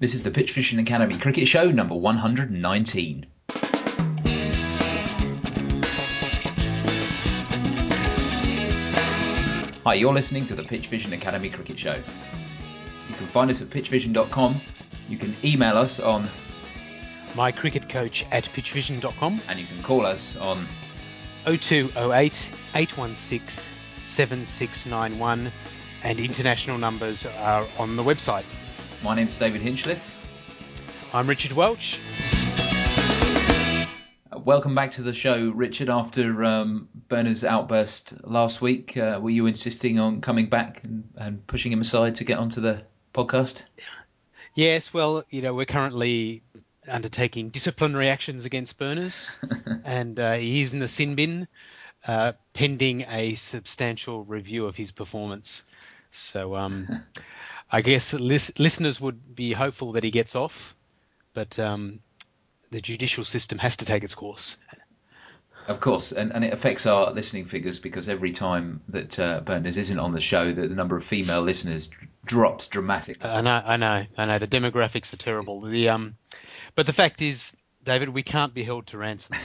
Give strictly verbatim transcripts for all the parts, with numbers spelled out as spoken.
This is the Pitch Fishing Academy Cricket Show number one hundred nineteen. Hi, you're listening to the Pitch Fishing Academy Cricket Show. You can find us at pitch vision dot com. You can email us on mycricketcoach at pitch vision dot com, and you can call us on oh two oh eight, eight one six, seven six nine one, and international numbers are on the website. My name's David Hinchliffe. I'm Richard Welch. Uh, welcome back to the show, Richard. After um, Berners' outburst last week, uh, were you insisting on coming back and, and pushing him aside to get onto the podcast? Yes, well, you know, we're currently undertaking disciplinary actions against Berners, and uh, he is in the sin bin, uh, pending a substantial review of his performance. So um, I guess lis- listeners would be hopeful that he gets off, but um, the judicial system has to take its course. Of course, and, and it affects our listening figures because every time that uh, Berners isn't on the show, the, the number of female listeners d- drops dramatically. I know, I know, I know. The demographics are terrible. The um, but the fact is, David, we can't be held to ransom.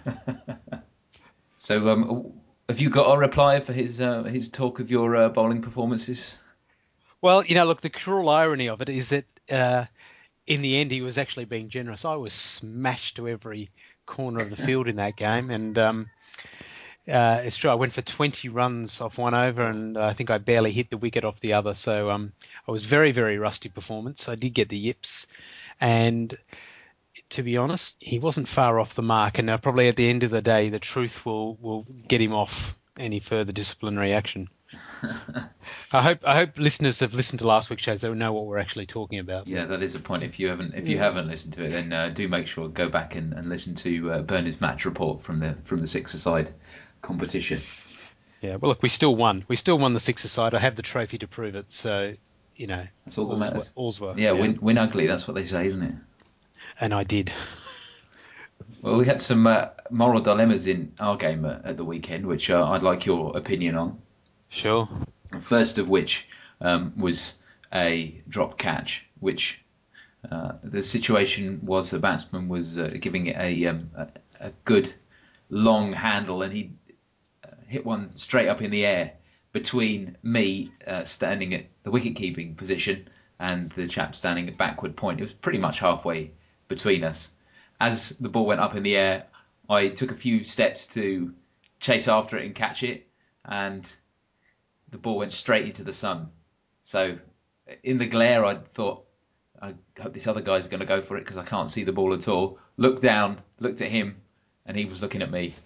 So, um, have you got a reply for his uh, his talk of your uh, bowling performances? Well, you know, look, the cruel irony of it is that uh, in the end, he was actually being generous. I was smashed to every corner of the field in that game, and um, uh, it's true. I went for twenty runs off one over, and I think I barely hit the wicket off the other. So um, I was very, very rusty performance. I did get the yips, and to be honest, he wasn't far off the mark. And uh, probably at the end of the day, the truth will will get him off any further disciplinary action. I hope I hope listeners have listened to last week's shows. They will know what we're actually talking about. Yeah, that is a point. If you haven't if you haven't listened to it, then uh, do make sure go back and, and listen to uh, Berners' match report from the from the six-a-side competition. Yeah, well, look, we still won. We still won the six-a-side. I have the trophy to prove it. So, you know, that's all that all's, matters. All's well. Yeah, yeah. Win, win ugly. That's what they say, isn't it? And I did. Well, we had some uh, moral dilemmas in our game uh, at the weekend, which uh, I'd like your opinion on. Sure. First of which um, was a drop catch, which uh, the situation was the batsman was uh, giving it a, um, a a good long handle, and he uh, hit one straight up in the air between me uh, standing at the wicket-keeping position and the chap standing at backward point. It was pretty much halfway between us. As the ball went up in the air, I took a few steps to chase after it and catch it, and the ball went straight into the sun. So in the glare, I thought, I hope this other guy's going to go for it because I can't see the ball at all. Looked down, looked at him, and he was looking at me.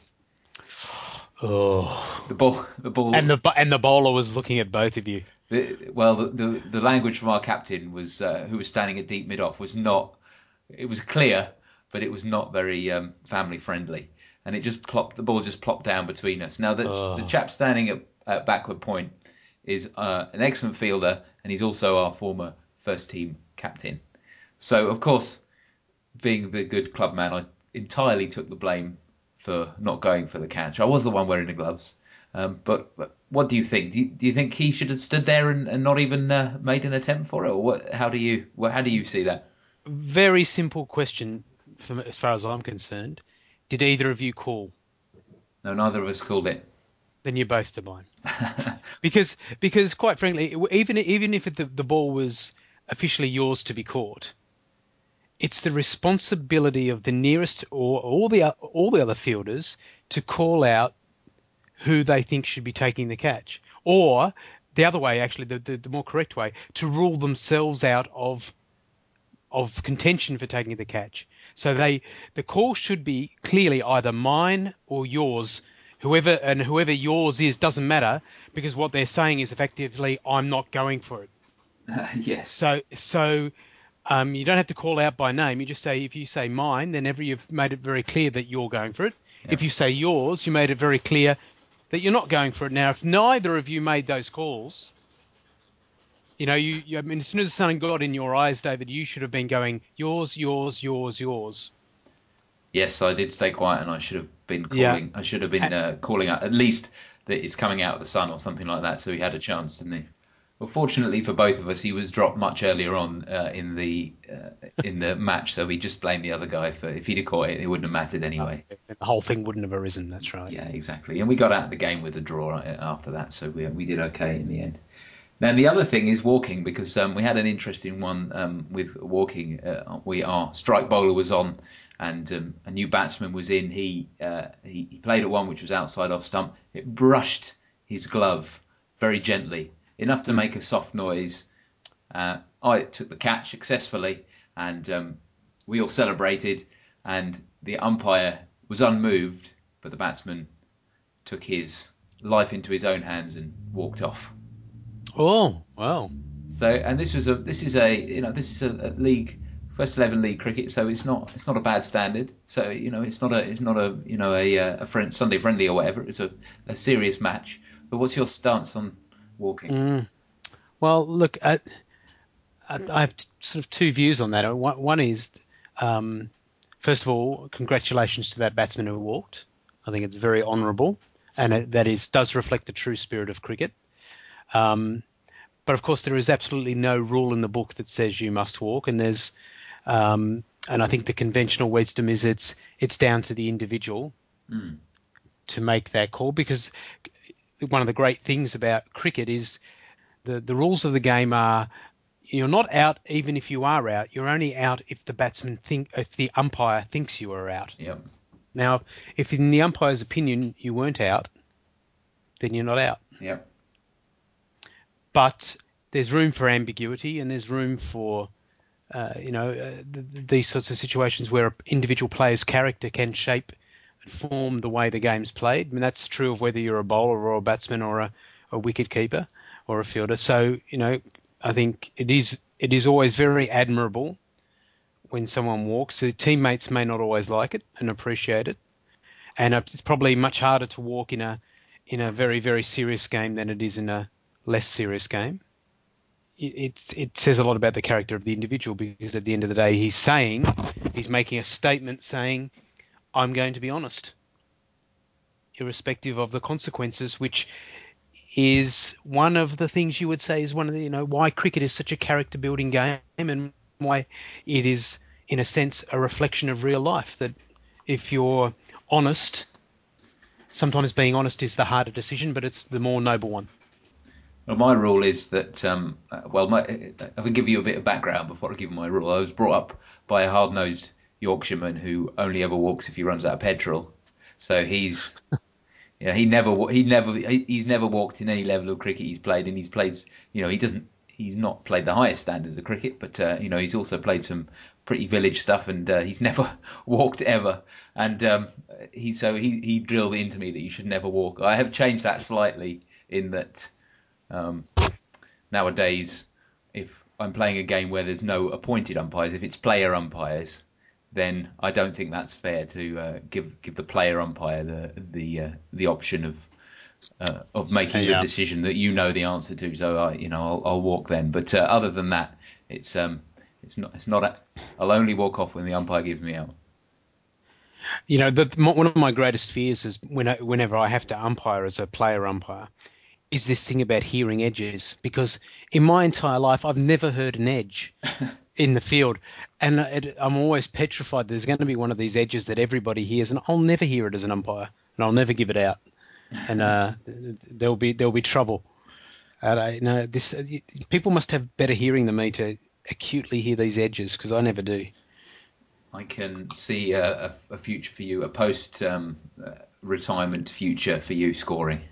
Oh. The ball, the ball, and the and the bowler was looking at both of you. The, well, the, the the language from our captain was, uh, who was standing at deep mid off, was not. It was clear, but it was not very um, family friendly, and it just plopped. The ball just plopped down between us. Now the Oh. the chap standing at, at backward point is uh, an excellent fielder, and he's also our former first team captain. So of course, being the good club man, I entirely took the blame for not going for the catch. I was the one wearing the gloves. Um, but, but what do you think? Do you, do you think he should have stood there and, and not even uh, made an attempt for it, or what? How do you well, how do you see that? Very simple question, from as far as I'm concerned. Did either of you call? No, neither of us called it. Then you're both to blame. because because quite frankly, even even if the the ball was officially yours to be caught, it's the responsibility of the nearest or all the all the other fielders to call out who they think should be taking the catch. Or the other way, actually, the, the, the more correct way, to rule themselves out of of contention for taking the catch. So they the call should be clearly either mine or yours. Whoever and whoever yours is doesn't matter, because what they're saying is effectively, I'm not going for it. Uh, yes. So so um, you don't have to call out by name. You just say, if you say mine, then every you've made it very clear that you're going for it. Yeah. If you say yours, you made it very clear that you're not going for it. Now, if neither of you made those calls, you know, you, you I mean, as soon as the sun got in your eyes, David, you should have been going yours, yours, yours, yours. Yes, I did stay quiet, and I should have been calling. Yeah. I should have been uh, calling out at least that it's coming out of the sun or something like that, so he had a chance, didn't he? Well, fortunately for both of us, he was dropped much earlier on uh, in the uh, in the match, so we just blamed the other guy for if he'd have caught it, it wouldn't have mattered anyway. Uh, the whole thing wouldn't have arisen. That's right. Yeah, exactly. And we got out of the game with a draw after that, so we we did okay in the end. Now the other thing is walking, because um, we had an interesting one um, with walking. Uh, we our strike bowler was on, and um, a new batsman was in. He, uh, he he played at one which was outside off stump. It brushed his glove very gently, enough to make a soft noise. Uh, I took the catch successfully, and um, we all celebrated. And the umpire was unmoved, but the batsman took his life into his own hands and walked off. Oh, wow. So, and this was a this is a you know this is a, a league first eleven league cricket, so it's not it's not a bad standard. So you know it's not a it's not a you know a a friend, Sunday friendly or whatever. It's a, a serious match. But what's your stance on walking? Mm. Well, look, I, I, I have t- sort of two views on that. One, one is, um, first of all, congratulations to that batsman who walked. I think it's very honourable, and it, that is does reflect the true spirit of cricket. Um, but of course, there is absolutely no rule in the book that says you must walk, and there's, um, and I think the conventional wisdom is it's it's down to the individual Mm. to make that call, because one of the great things about cricket is the the rules of the game are you're not out even if you are out. You're only out if the batsman think if the umpire thinks you are out. Yep. Now, if in the umpire's opinion you weren't out, then you're not out. Yep. But there's room for ambiguity, and there's room for uh, you know uh, th- these sorts of situations where an individual player's character can shape and form the way the game's played. I mean, that's true of whether you're a bowler or a batsman or a, a wicket keeper or a fielder. So, you know, I think it is it is always very admirable when someone walks. The teammates may not always like it and appreciate it, and it's probably much harder to walk in a in a very very serious game than it is in a less serious game. It, it, it says a lot about the character of the individual, because at the end of the day, he's saying, he's making a statement saying, I'm going to be honest, irrespective of the consequences, which is one of the things you would say is one of the, you know, why cricket is such a character building game, and why it is, in a sense, a reflection of real life. That if you're honest, sometimes being honest is the harder decision, but it's the more noble one. Well, my rule is that, um, uh, well, my, I will give you a bit of background before I give you my rule. I was brought up by a hard-nosed Yorkshireman who only ever walks if he runs out of petrol. So he's, you know, he never, he never, he's never walked in any level of cricket he's played, and he's played, you know, he doesn't, he's not played the highest standards of cricket, but uh, you know, he's also played some pretty village stuff, and uh, he's never walked ever. And um, he, so he, he drilled into me that you should never walk. I have changed that slightly in that. Um, nowadays, if I'm playing a game where there's no appointed umpires, if it's player umpires, then I don't think that's fair to uh, give give the player umpire the the uh, the option of uh, of making the Yeah. decision that you know the answer to. So I, you know, I'll, I'll walk then. But uh, other than that, it's um, it's not it's not. A, I'll only walk off when the umpire gives me out. You know, the, one of my greatest fears is when I, whenever I have to umpire as a player umpire, is this thing about hearing edges, because in my entire life I've never heard an edge in the field, and it, I'm always petrified there's going to be one of these edges that everybody hears, and I'll never hear it as an umpire, and I'll never give it out, and uh, there'll be there'll be trouble. And I, you know, this people must have better hearing than me to acutely hear these edges, because I never do. I can see a, a, a future for you, a post um, uh, retirement future for you scoring.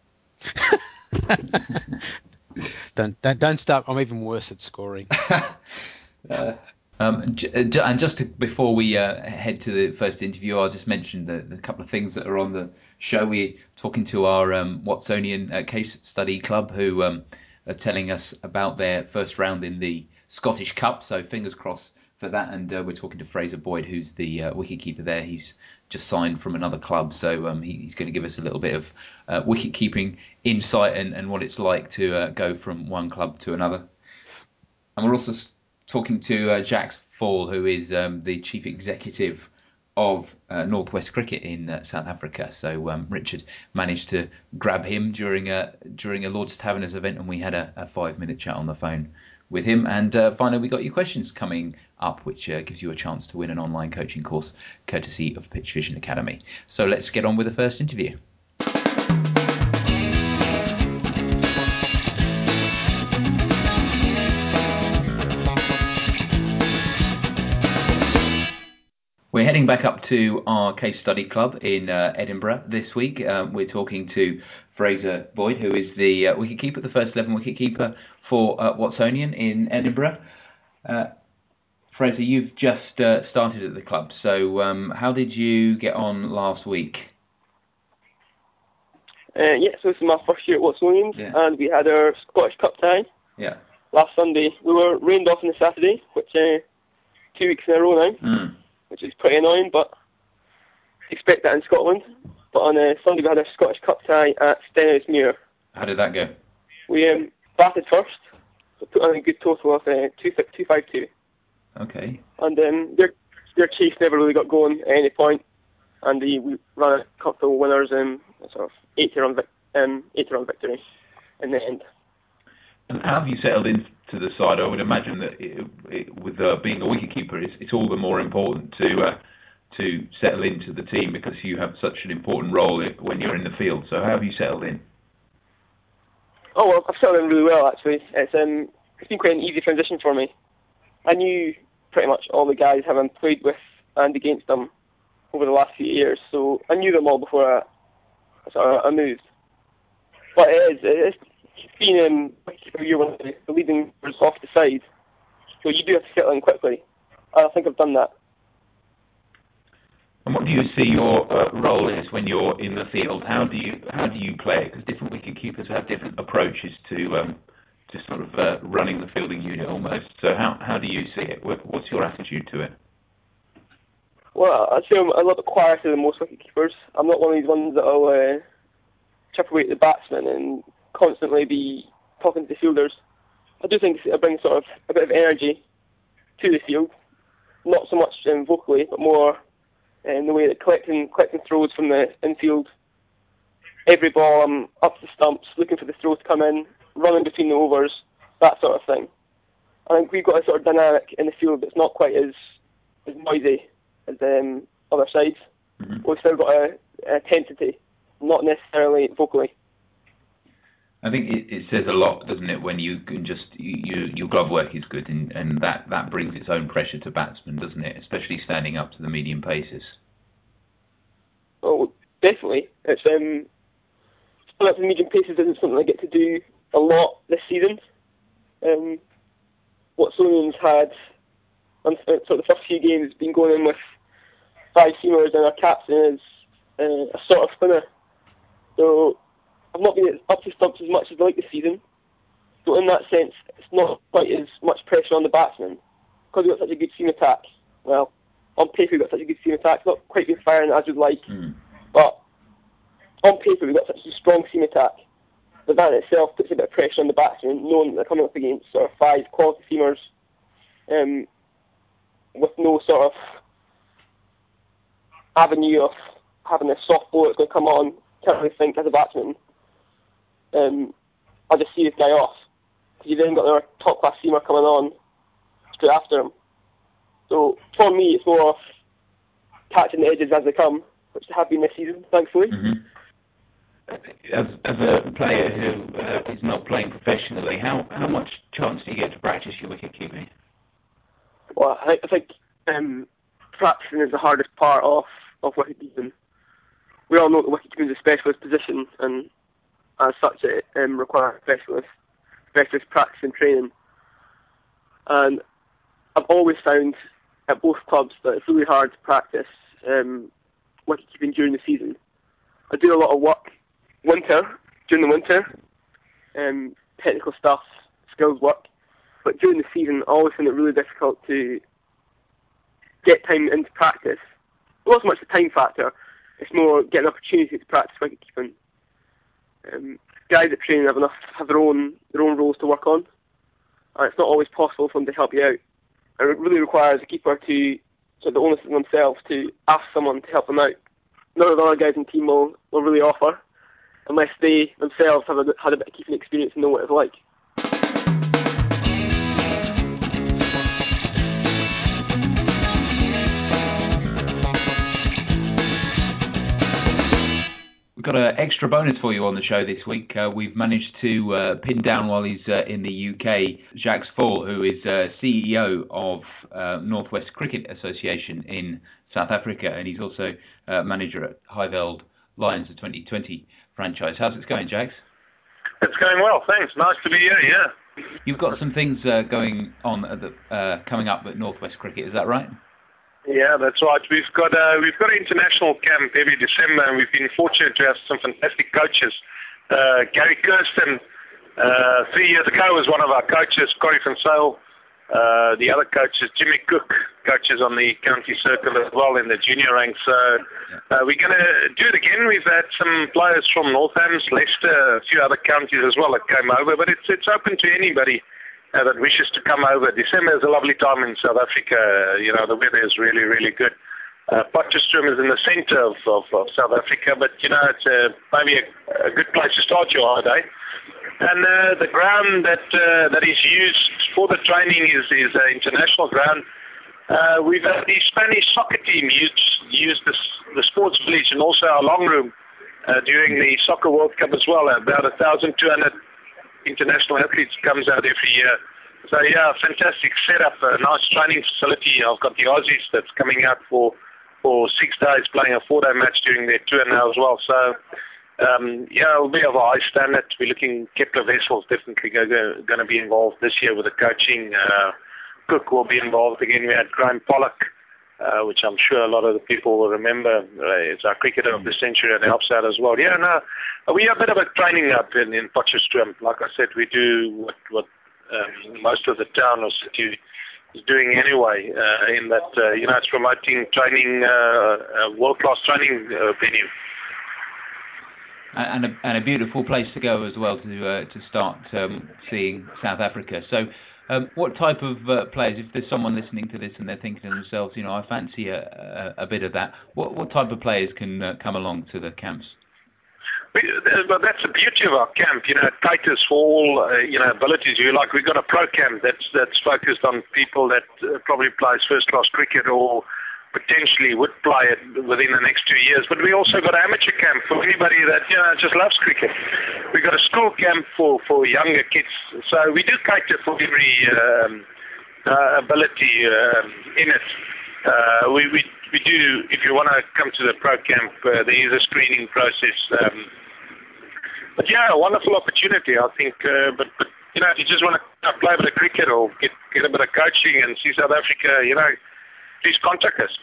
Don't don't don't start. I'm even worse at scoring. Uh, um, and just to, before we uh, head to the first interview, I'll just mention the, the couple of things that are on the show. We're talking to our um, Watsonian uh, Case Study Club, who um, are telling us about their first round in the Scottish Cup. So fingers crossed for that. And uh, we're talking to Fraser Boyd, who's the uh, wicketkeeper there. He's just signed from another club, so um, he, he's going to give us a little bit of uh, wicket-keeping insight and, and what it's like to uh, go from one club to another. And we're also talking to uh, Jax Fall, who is um, the chief executive of uh, Northwest Cricket in uh, South Africa. So um, Richard managed to grab him during a during a Lord's Taverners event, and we had a, a five minute chat on the phone with him. And uh, finally, we got your questions coming up, which uh, gives you a chance to win an online coaching course courtesy of Pitch Vision Academy. So let's get on with the first interview. We're heading back up to our case study club in uh, Edinburgh this week. Uh, we're talking to Fraser Boyd, who is the uh, wicketkeeper, the first eleven wicketkeeper for uh, Watsonian in Edinburgh. Uh, Fraser, you've just uh, started at the club, so um, how did you get on last week? Uh, yeah, so this is my first year at Watsonians, yeah. And we had our Scottish Cup tie yeah. last Sunday. We were rained off on the Saturday, which uh, two weeks in a row now. Mm. Which is pretty annoying, but expect that in Scotland. But on uh, Sunday we had our Scottish Cup tie at Stenhousemuir. How did that go? We um, batted first, so put on a good total of uh, two five two. Okay. And um, their their chase never really got going at any point, and they, we ran a couple of winners in sort of eighty run um, eighty run victory in the end. And how have you settled into the side? I would imagine that it, it, with uh, being a wicketkeeper, it's, it's all the more important to uh, to settle into the team because you have such an important role when you're in the field. So how have you settled in? Oh well, I've settled in really well actually. It's um it's been quite an easy transition for me. I knew pretty much all the guys having played with and against them over the last few years, so I knew them all before I, so I moved. But it is it's been um, a year when the leading was off the side, so you do have to settle in quickly. And I think I've done that. And what do you see your uh, role is when you're in the field? How do you how do you play it? Because different wicketkeepers have different approaches to um, to sort of uh, running the fielding unit almost. So how how do you see it? What, what's your attitude to it? Well, I'd say I'm a little bit quieter than most wicketkeepers. I'm not one of these ones that will uh, chip away at the batsman and constantly be talking to the fielders. I do think it brings sort of a bit of energy to the field, not so much um, vocally, but more in the way that collecting collecting throws from the infield. Every ball, I'm up to the stumps, looking for the throw to come in, running between the overs, that sort of thing. I think we've got a sort of dynamic in the field that's not quite as as noisy as um, other sides. Mm-hmm. We've still got a, a intensity, not necessarily vocally. I think it, it says a lot, doesn't it, when you can just you, your glove work is good, and, and that, that brings its own pressure to batsmen, doesn't it? Especially standing up to the medium paces. Oh, definitely. It's um, standing up to the medium paces isn't something I get to do a lot this season. Um, Watsonians had, on sort of the first few games, been going in with five seamers, and our captain is uh, a sort of spinner. So I've not been up to stumps as much as I like this season. So in that sense, it's not quite as much pressure on the batsman. Because we've got such a good seam attack. Well, on paper we've got such a good seam attack. It's not quite been firing as we'd like. Mm. But on paper we've got such a strong seam attack that that in itself puts a bit of pressure on the batsman, knowing that they're coming up against sort of five quality seamers um, with no sort of avenue of having a soft ball that's going to come on. Can't really think as a batsman. Um, I'll just see this guy off. Because you then got their top class seamer coming on straight after him. So for me, it's more of catching the edges as they come, which they have been this season, thankfully. Mm-hmm. As, as a player who uh, is not playing professionally, how, how much chance do you get to practice your wicket keeping? Well, I, I think um, practicing is the hardest part of, of wicket keeping. We all know that wicket keeping is a specialist position, and as such it um, requires specialist, specialist practice and training. And I've always found at both clubs that it's really hard to practice um, wicket keeping during the season. I do a lot of work winter, during the winter, um, technical stuff, skills work, but during the season I always find it really difficult to get time into practice. Not so much the time factor, it's more getting an opportunity to practice wicket keeping. Um, guys at training have enough have their own their own roles to work on, and it's not always possible for them to help you out. And it really requires a keeper to sort of the onus on themselves to ask someone to help them out. None of the other guys in the team will, will really offer, unless they themselves have a, had a bit of keeping experience and know what it's like. We've got an extra bonus for you on the show this week. Uh, we've managed to uh, pin down while he's uh, in the U K, Jacques Faul, who is uh, C E O of uh, Northwest Cricket Association in South Africa, and he's also uh, manager at Highveld Lions, the twenty twenty franchise. How's it going, Jacques? It's going well, thanks. Nice to be here, yeah. You've got some things uh, going on at the, uh, coming up at Northwest Cricket, is that right? Yeah, that's right. We've got uh, we've got an international camp every December, and we've been fortunate to have some fantastic coaches. Uh, Gary Kirsten, uh, three years ago, was one of our coaches. Corey van Zyl, uh, the other coaches, Jimmy Cook, coaches on the county circle as well in the junior ranks. So uh, we're going to do it again. We've had some players from Northams, Leicester, a few other counties as well that came over, but it's it's open to anybody Uh, that wishes to come over. December is a lovely time in South Africa. Uh, you know, the weather is really, really good. Uh, Potchefstroom is in the centre of, of, of South Africa, but, you know, it's uh, maybe a, a good place to start your holiday. And uh, the ground that uh, that is used for the training is, is an international ground. Uh, we've had the Spanish soccer team use, use this, the sports village and also our long room uh, during the Soccer World Cup as well. About one thousand two hundred international athletes comes out every year. So yeah, fantastic setup, a nice training facility. I've got the Aussies that's coming out for for six days playing a four-day match during their tour now as well. So um, yeah, it'll be of a high standard. We're looking, Kepler Wessels definitely go, go, going to be involved this year with the coaching. Uh, Cook will be involved again. We had Graham Pollock, uh, which I'm sure a lot of the people will remember. Uh, it's our cricketer of the century and helps out as well. Yeah, no, we are a bit of a training hub in, in Potchefstroom. Like I said, we do what, what um, most of the town or city is doing anyway, uh, in that, uh, you know, it's promoting training, uh, uh, world-class training uh, venue. And a, and a beautiful place to go as well to uh, to start um, seeing South Africa. So um, what type of uh, players, if there's someone listening to this and they're thinking to themselves, you know, I fancy a, a, a bit of that, what, what type of players can uh, come along to the camps? Well, that's the beauty of our camp. You know, it caters for all, uh, you know, abilities. You like, we've got a pro camp that's that's focused on people that uh, probably plays first-class cricket or potentially would play it within the next two years. But we also got an amateur camp for anybody that, you know, just loves cricket. We've got a school camp for, for younger kids. So we do cater for every um, uh, ability um, in it. Uh, we, we we do, if you want to come to the pro camp, uh, there is a screening process. Um, but yeah, a wonderful opportunity, I think. Uh, but, but, you know, if you just want to play a bit of cricket or get, get a bit of coaching and see South Africa, you know, please contact us.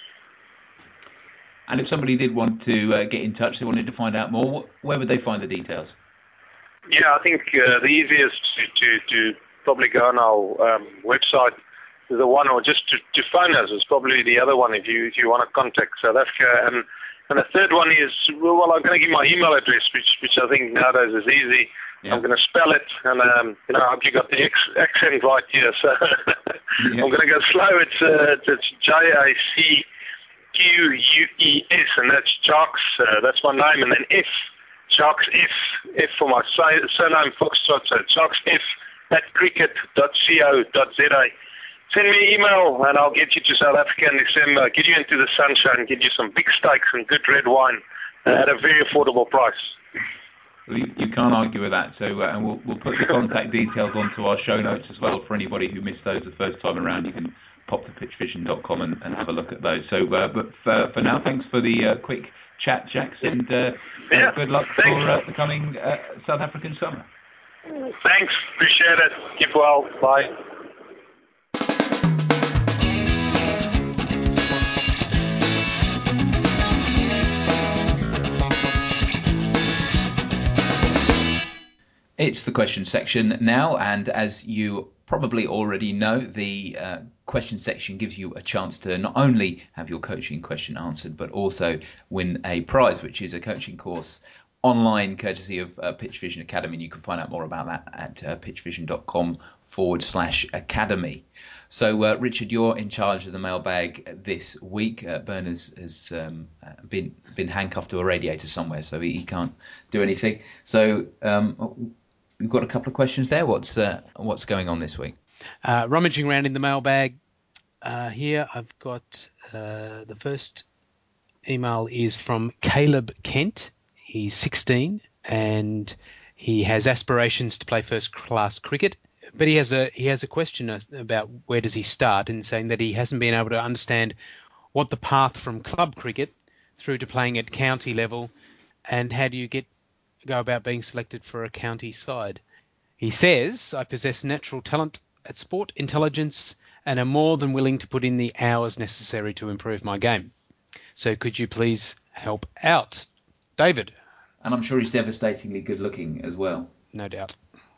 And if somebody did want to uh, get in touch, they wanted to find out more, where would they find the details? Yeah, I think uh, the easiest to, to, to probably go on our um, website, the one, or just to, to phone us is probably the other one if you if you want to contact South Africa. And and the third one is, well, I'm going to give my email address, which which I think nowadays is easy. Yeah. I'm going to spell it, and um, you know, I hope you got the ex- accent right here. So yeah. I'm going to go slow. It's uh, it's J A C Q U E S, and that's Jacques. Uh, that's my name, and then F, Jacques F, F for my surname Foxtrot. So Jacques F at cricket dot co dot za. Send me an email and I'll get you to South Africa in December, get you into the sunshine, get you some big steaks and good red wine uh, at a very affordable price. Well, you, you can't argue with that. So, uh, and we'll, we'll put the contact details onto our show notes as well for anybody who missed those the first time around. You can pop to pitch vision dot com and, and have a look at those. So, uh, but for, for now, thanks for the uh, quick chat, Jacques, and uh, yeah, uh, good luck thanks. for uh, the coming uh, South African summer. Thanks, appreciate it. Keep well. Bye. It's the question section now, and as you probably already know, the uh, question section gives you a chance to not only have your coaching question answered, but also win a prize, which is a coaching course online courtesy of uh, Pitch Vision Academy. And you can find out more about that at uh, pitch vision dot com forward slash academy. So, uh, Richard, you're in charge of the mailbag this week. Uh, Berners has um, been been handcuffed to a radiator somewhere, so he, he can't do anything. So, um, we've got a couple of questions there. What's uh, what's going on this week? Uh, rummaging around in the mailbag uh, here, I've got uh, the first email is from Caleb Kent. He's sixteen and he has aspirations to play first class cricket. But he has a he has a question about where does he start, and saying that he hasn't been able to understand what the path from club cricket through to playing at county level, and how do you get go about being selected for a county side. He says, I possess natural talent at sport intelligence and am more than willing to put in the hours necessary to improve my game. So could you please help out, David? And I'm sure he's devastatingly good looking as well. No doubt.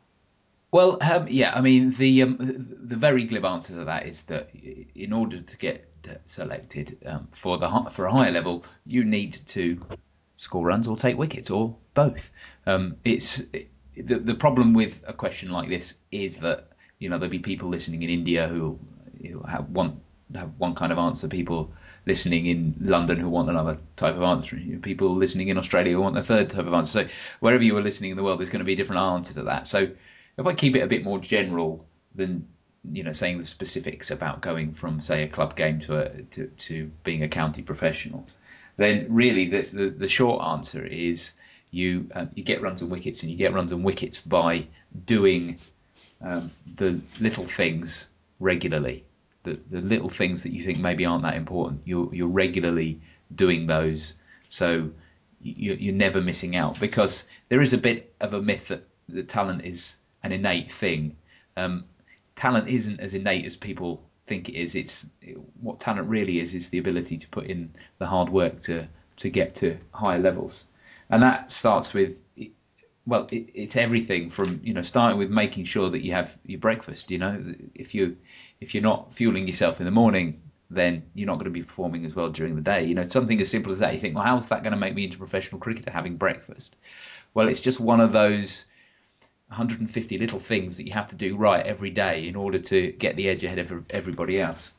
Well, um, yeah, I mean, the um, the very glib answer to that is that in order to get selected um, for the for a higher level, you need to score runs or take wickets or both. Um, it's it, the the problem with a question like this is that, you know, there'll be people listening in India who, who have one have one kind of answer, people listening in London who want another type of answer, you know, people listening in Australia who want a third type of answer. So wherever you are listening in the world, there's going to be a different answer to that. So if I keep it a bit more general than, you know, saying the specifics about going from, say, a club game to a, to, to being a county professional, then really the, the, the short answer is you um, you get runs and wickets, and you get runs and wickets by doing um, the little things regularly. The, the little things that you think maybe aren't that important, you're, you're regularly doing those, so you, you're never missing out. Because there is a bit of a myth that, that talent is an innate thing. Um, talent isn't as innate as people think it is. It's what talent really is is the ability to put in the hard work to to get to higher levels, and that starts with, well, it, it's everything from, you know, starting with making sure that you have your breakfast. You know, if you if you're not fueling yourself in the morning, then you're not going to be performing as well during the day. You know, something as simple as that. You think, well, how's that going to make me into a professional cricketer, having breakfast? Well, it's just one of those one hundred fifty little things that you have to do right every day in order to get the edge ahead of everybody else.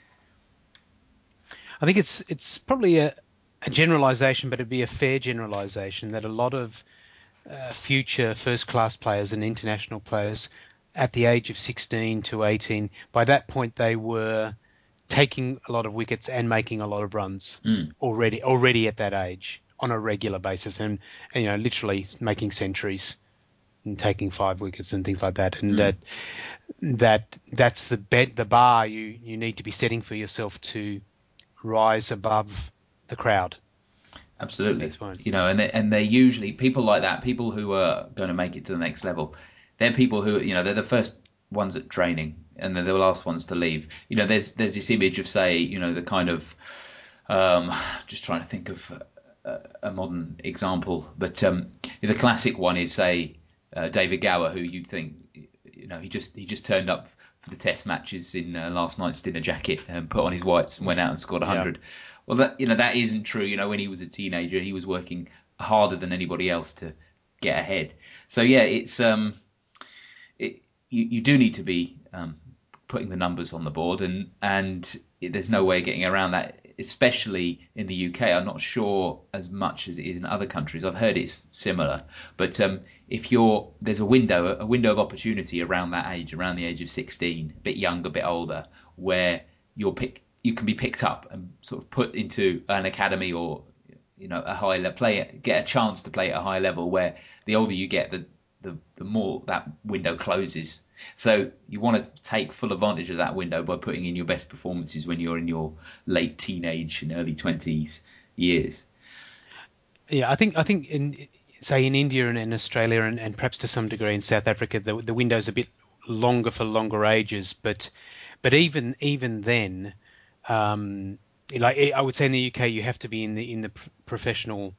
I think it's it's probably a, a generalisation, but it'd be a fair generalisation that a lot of uh, future first-class players and international players at the age of sixteen to eighteen, by that point they were taking a lot of wickets and making a lot of runs mm. already already at that age on a regular basis, and, and you know, literally making centuries and taking five wickets and things like that, and mm. that that that's the bed, the bar you, you need to be setting for yourself to rise above the crowd. Absolutely, you know, and they, and they're usually people like that, people who are going to make it to the next level. They're people who, you know, they're the first ones at training, and they're the last ones to leave. You know, there's there's this image of, say, you know, the kind of um, just trying to think of a, a modern example, but um, the classic one is, say, Uh, David Gower, who you'd think, you know, he just he just turned up for the test matches in uh, last night's dinner jacket and put on his whites and went out and scored one hundred. Yeah. Well, that, you know, that isn't true. You know, when he was a teenager, he was working harder than anybody else to get ahead. So yeah, it's um, it, you you do need to be um, putting the numbers on the board, and and it, there's no way of getting around that. Especially in the U K, I'm not sure as much as it is in other countries. I've heard it's similar, but um, if you're there's a window, a window of opportunity around that age, around the age of sixteen, a bit younger, a bit older, where you're pick, you can be picked up and sort of put into an academy or, you know, a high level, play, get a chance to play at a high level. Where the older you get, the the, the more that window closes. So you want to take full advantage of that window by putting in your best performances when you're in your late teenage and early twenties years. Yeah, I think I think in say in India and in Australia and, and perhaps to some degree in South Africa, the the window's a bit longer for longer ages. But but even even then, um, like I would say in the U K, you have to be in the in the professional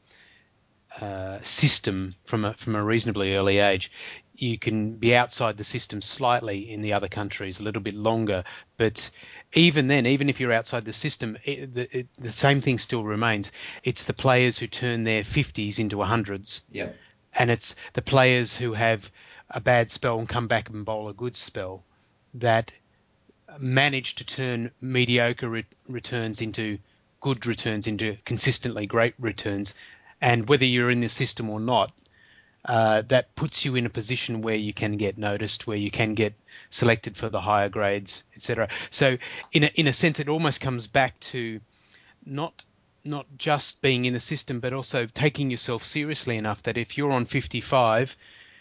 uh, system from a from a reasonably early age. You can be outside the system slightly in the other countries, a little bit longer. But even then, even if you're outside the system, it, the, it, the same thing still remains. It's the players who turn their fifties into hundreds. Yeah. And it's the players who have a bad spell and come back and bowl a good spell that manage to turn mediocre re- returns into good returns, into consistently great returns, and whether you're in the system or not, uh, that puts you in a position where you can get noticed, where you can get selected for the higher grades, et cetera. So, in a, in a sense, it almost comes back to not not just being in the system, but also taking yourself seriously enough that if you're on fifty-five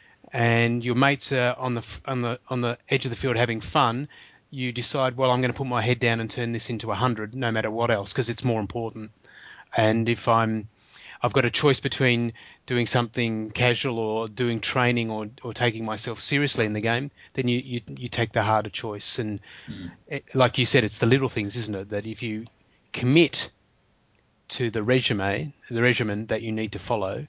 and your mates are on the on the on the edge of the field having fun, you decide, well, I'm going to put my head down and turn this into one hundred, no matter what else, because it's more important. And if I'm I've got a choice between doing something casual or doing training or, or taking myself seriously in the game, then you, you, you take the harder choice. And Mm. it, like you said, it's the little things, isn't it? That if you commit to the resume, the regimen that you need to follow,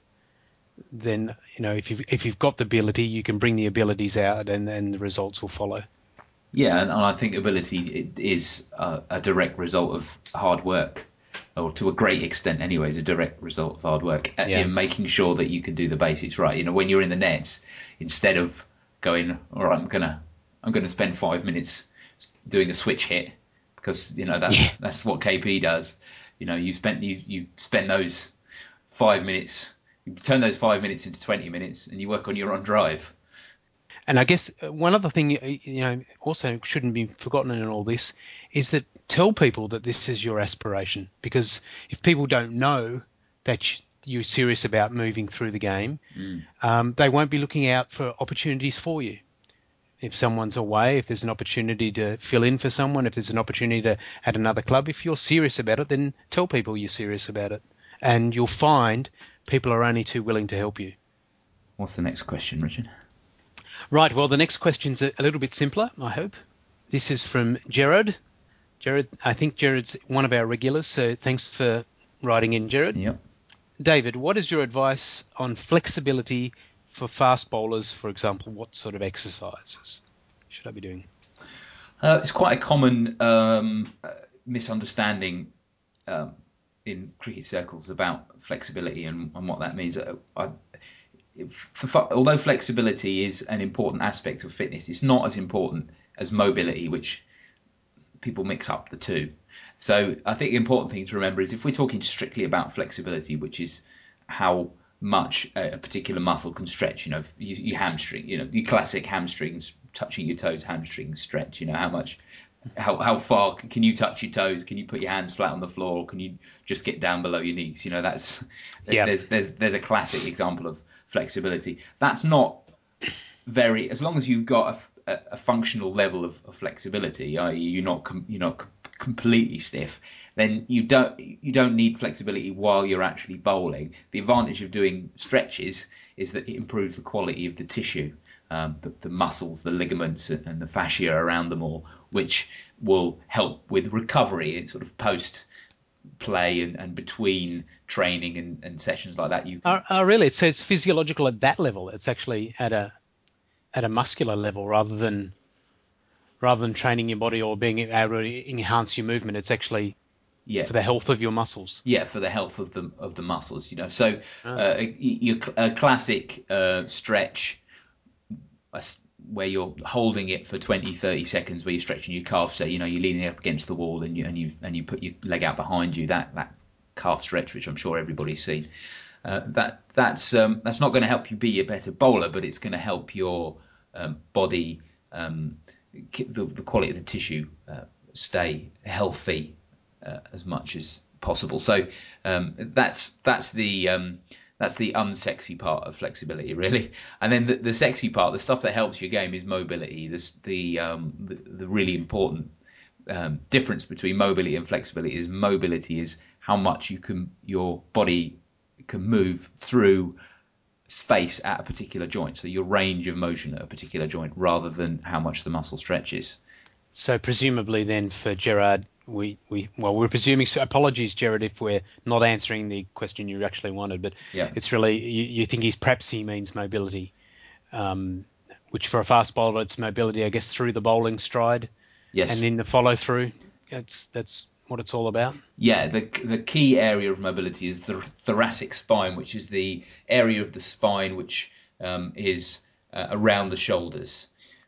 then, you know, if you've, if you've got the ability, you can bring the abilities out and then the results will follow. Yeah, and, and I think ability it is a, a direct result of hard work, or to a great extent anyway, is a direct result of hard work uh, Yeah. in making sure that you can do the basics right. You know, when you're in the nets, instead of going, all right, I'm gonna I'm gonna spend five minutes doing a switch hit because you know that's Yeah. that's what K P does. You know, you spend you you spend those five minutes, you turn those five minutes into twenty minutes, and you work on your on drive. And I guess one other thing, you know, also shouldn't be forgotten in all this is that tell people that this is your aspiration, because if people don't know that you're serious about moving through the game, Mm. um, they won't be looking out for opportunities for you. If someone's away, if there's an opportunity to fill in for someone, if there's an opportunity to at another club, if you're serious about it, then tell people you're serious about it. And you'll find people are only too willing to help you. What's the next question, Richard? Right, well, the next question's a, a little bit simpler, I hope. This is from Gerard. Gerard, I think Gerard's one of our regulars, so thanks for writing in, Gerard. Yep. David, what is your advice on flexibility for fast bowlers? For example, what sort of exercises should I be doing? Uh, it's quite a common um, uh, misunderstanding um, in cricket circles about flexibility and, and what that means. Uh, I, for, although flexibility is an important aspect of fitness, it's not as important as mobility, which people mix up the two. So I think the important thing to remember is if we're talking strictly about flexibility, which is how much a particular muscle can stretch, you know, you, you hamstring, you know, your classic hamstrings, touching your toes, hamstrings stretch, you know, how much, how how far can you touch your toes? Can you put your hands flat on the floor, or can you just get down below your knees? You know, that's Yeah. there's there's there's a classic example of flexibility. That's not very, as long as you've got a, a, a functional level of, of flexibility, that is, you're not com, you're not com- completely stiff, then you don't you don't need flexibility while you're actually bowling. The advantage of doing stretches is that it improves the quality of the tissue, um, the, the muscles, the ligaments, and the fascia around them all, which will help with recovery in sort of post play and, and between training and, and sessions like that. You can, Oh, oh, really? So it's physiological at that level. It's actually at a at a muscular level rather than rather than training your body or being able to enhance your movement. It's actually yeah. for the health of your muscles. Yeah, for the health of the of the muscles, you know. So Oh. uh, a, your a classic uh, stretch a, where you're holding it for twenty, thirty seconds, where you're stretching your calf. So you know you're leaning up against the wall and you and you and you put your leg out behind you. That that calf stretch, which I'm sure everybody's seen. Uh, that that's um, that's not going to help you be a better bowler, but it's going to help your um, body, um, the, the quality of the tissue uh, stay healthy uh, as much as possible. So um, that's that's the um, that's the unsexy part of flexibility, really. And then the, the sexy part, the stuff that helps your game, is mobility. This the um, the, the really important um, difference between mobility and flexibility is mobility is how much you can your body can move through space at a particular joint, so your range of motion at a particular joint, rather than how much the muscle stretches. So presumably then for Gerard, we, we well, we're presuming, so apologies, Gerard, if we're not answering the question you actually wanted, but Yeah. it's really, you, you think he's perhaps he means mobility, um, which for a fast bowler, it's mobility, I guess, through the bowling stride. Yes. And in the follow through. That's, that's what it's all about. Yeah, the the key area of mobility is the thoracic spine, which is the area of the spine which um, is uh, around the shoulders.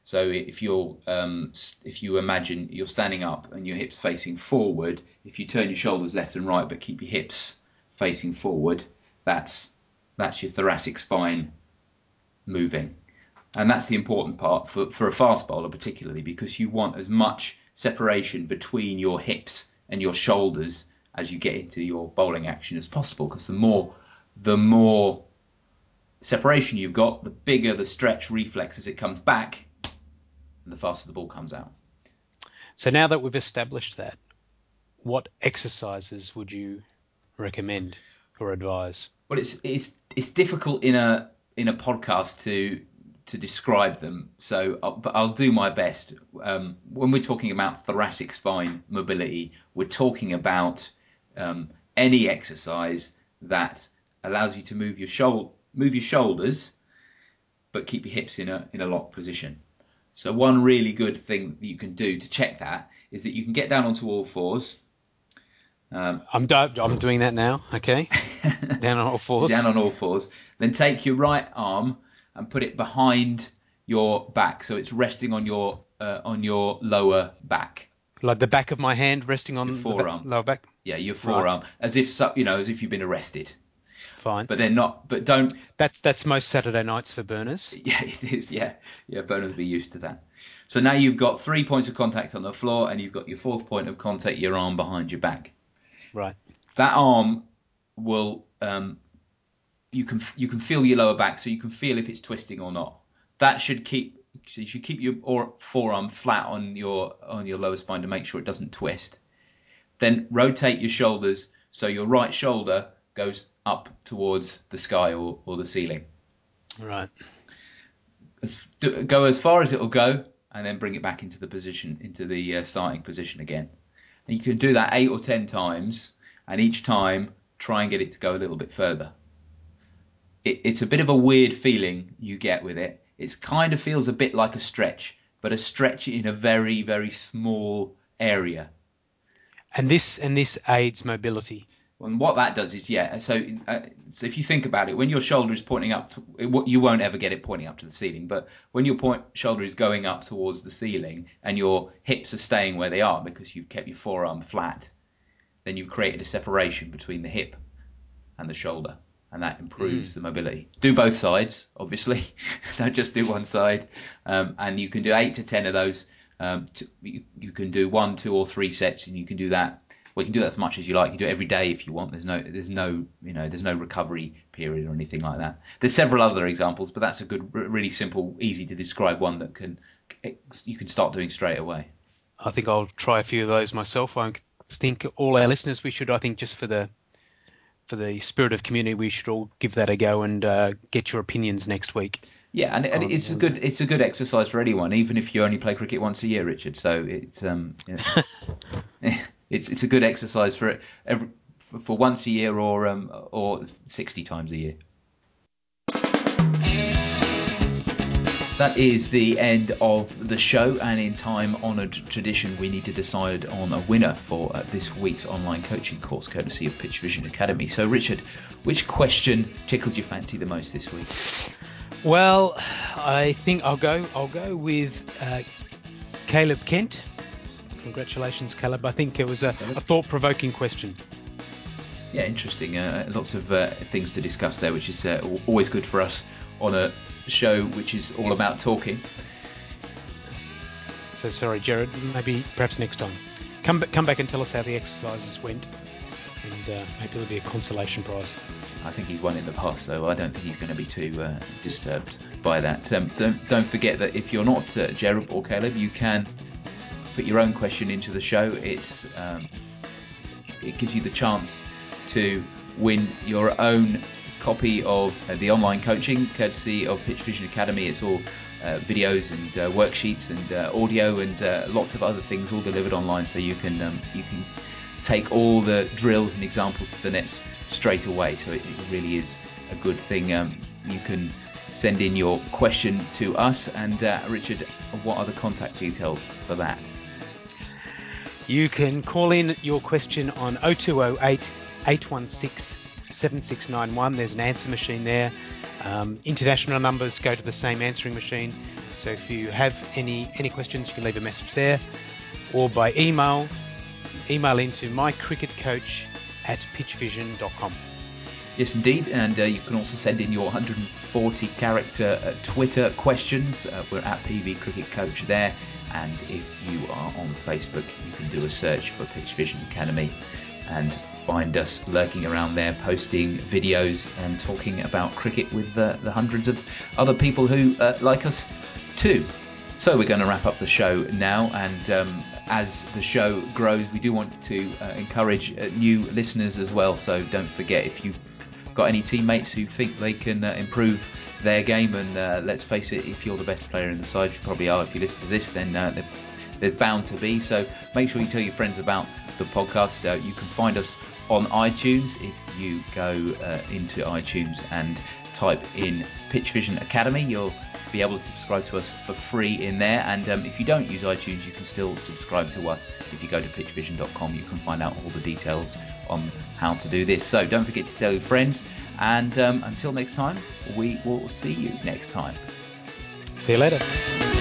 So if you're um, s- if you imagine you're standing up and your hips facing forward, if you turn your shoulders left and right but keep your hips facing forward, that's that's your thoracic spine moving. And that's the important part for, for a fast bowler particularly, because you want as much separation between your hips and your shoulders as you get into your bowling action as possible, because the more the more separation you've got, the bigger the stretch reflex as it comes back, and the faster the ball comes out. So now that we've established that, what exercises would you recommend or advise? Well, it's it's it's difficult in a in a podcast to to describe them. So, I'll, but I'll do my best. Um, when we're talking about thoracic spine mobility, we're talking about um, any exercise that allows you to move your shoulder, move your shoulders, but keep your hips in a in a locked position. So, one really good thing that you can do to check that is that you can get down onto all fours. Um, I'm do- I'm doing that now. Okay, down on all fours. Down on all fours. Then take your right arm and put it behind your back, so it's resting on your uh, on your lower back. Like the back of my hand resting on Your the forearm. ba- lower back. Yeah, your forearm, Right. as if so, you know, as if you've been arrested. Fine. But they're not. But don't. That's that's most Saturday nights for burners. Yeah, it is. Yeah, yeah. Burners will be used to that. So now you've got three points of contact on the floor, and you've got your fourth point of contact, your arm behind your back. Right. That arm will. Um, you can you can feel your lower back, so you can feel if it's twisting or not. That should keep so you should keep your or, forearm flat on your on your lower spine to make sure it doesn't twist. Then rotate your shoulders so your right shoulder goes up towards the sky or, or the ceiling. Right. As, do, go as far as it will go, and then bring it back into the position, into the uh, starting position again. And you can do that eight or ten times, and each time try and get it to go a little bit further. It, it's a bit of a weird feeling you get with it. It kind of feels a bit like a stretch, but a stretch in a very, very small area. And this and this aids mobility. And what that does is, yeah, so uh, so if you think about it, when your shoulder is pointing up, to, it, you won't ever get it pointing up to the ceiling, but when your point shoulder is going up towards the ceiling and your hips are staying where they are because you've kept your forearm flat, then you've created a separation between the hip and the shoulder. And that improves mm. the mobility. Do both sides, obviously. Don't just do one side. Um, and you can do eight to ten of those. Um, to, you, you can do one, two, or three sets, and you can do that. Well, you can do that as much as you like. You can do it every day if you want. There's no, there's no, you know, there's no recovery period or anything like that. There's several other examples, but that's a good, really simple, easy to describe one that can, you can start doing straight away. I think I'll try a few of those myself. I think all our listeners, we should, I think, just for the. For the spirit of community, we should all give that a go and uh, get your opinions next week. Yeah, and, and it's a good it's a good exercise for anyone, even if you only play cricket once a year, Richard. So it's um you know, it's it's a good exercise for every, for, for once a year or um or sixty times a year. That is the end of the show, and in time-honoured tradition, we need to decide on a winner for uh, this week's online coaching course, courtesy of Pitch Vision Academy. So, Richard, which question tickled your fancy the most this week? Well, I think I'll go. I'll go with uh, Caleb Kent. Congratulations, Caleb. I think it was a, a thought-provoking question. Yeah, interesting. Uh, lots of uh, things to discuss there, which is uh, always good for us on a show which is all about talking. So sorry, Jared. Maybe perhaps next time, come back, come back and tell us how the exercises went, and uh, maybe there'll be a consolation prize. I think he's won in the past, so I don't think he's going to be too uh, disturbed by that. Um, don't don't forget that if you're not uh, Jared or Caleb, you can put your own question into the show. It's um, it gives you the chance to win your own copy of uh, the online coaching courtesy of Pitch Vision Academy. It's all uh, videos and uh, worksheets and uh, audio and uh, lots of other things all delivered online, so you can um, you can take all the drills and examples to the nets straight away. So it, it really is a good thing. Um, you can send in your question to us, and uh, Richard, what are the contact details for that? You can call in your question on oh two oh eight, eight one six, seven six nine one. There's an answer machine there. Um, international numbers go to the same answering machine. So if you have any any questions, you can leave a message there, or by email, email into mycricketcoach at pitchvision dot com. Yes, indeed, and uh, you can also send in your one hundred forty character uh, Twitter questions. Uh, we're at P V Cricket Coach there, and if you are on Facebook, you can do a search for Pitch Vision Academy and find us lurking around there, posting videos and talking about cricket with uh, the hundreds of other people who uh, like us too. So we're going to wrap up the show now, and um, as the show grows, we do want to uh, encourage uh, new listeners as well. So don't forget, if you've got any teammates who think they can uh, improve their game, and uh, let's face it, if you're the best player in the side, you probably are. If you listen to this, then uh, there's bound to be. So make sure you tell your friends about the podcast. Uh, you can find us on iTunes. If you go uh, into iTunes and type in Pitch Vision Academy, you'll be able to subscribe to us for free in there. And um, if you don't use iTunes, you can still subscribe to us. If you go to pitch vision dot com, you can find out all the details on how to do this. So don't forget to tell your friends, and um, until next time, we will see you next time. See you later.